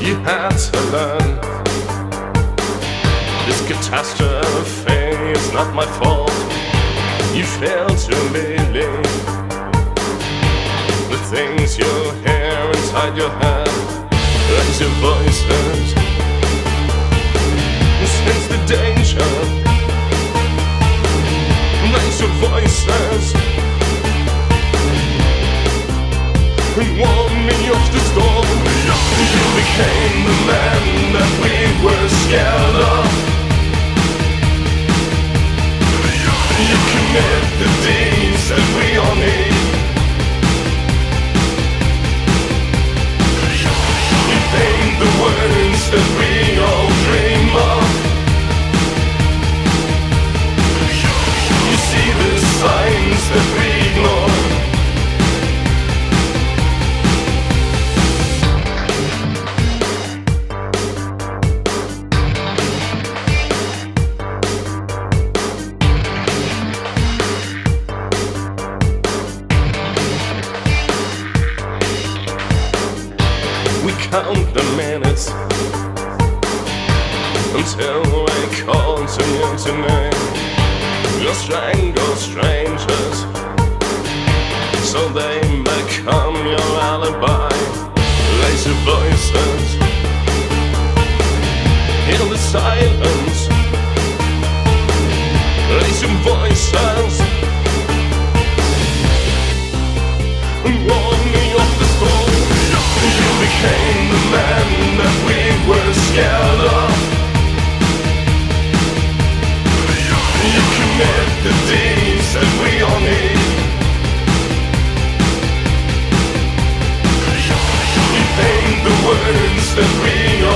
You had to learn. This catastrophe is not my fault. You fail to believe the things you hear inside your head. Raise your voices, sense the danger. Raise your voices and warn me of the storm. You became the man that we were scared of. You commit the deeds that we all need. You paint the words that we all dream of. You see the signs that we ignore. We count the minutes until we call to you tonight. You'll strangle strangers so they become your alibi. Raise your voices, hear the silence. Raise your voices and warn me of the storm. You became the man that we were scared of. You commit the deeds that we all need. You paint the words that we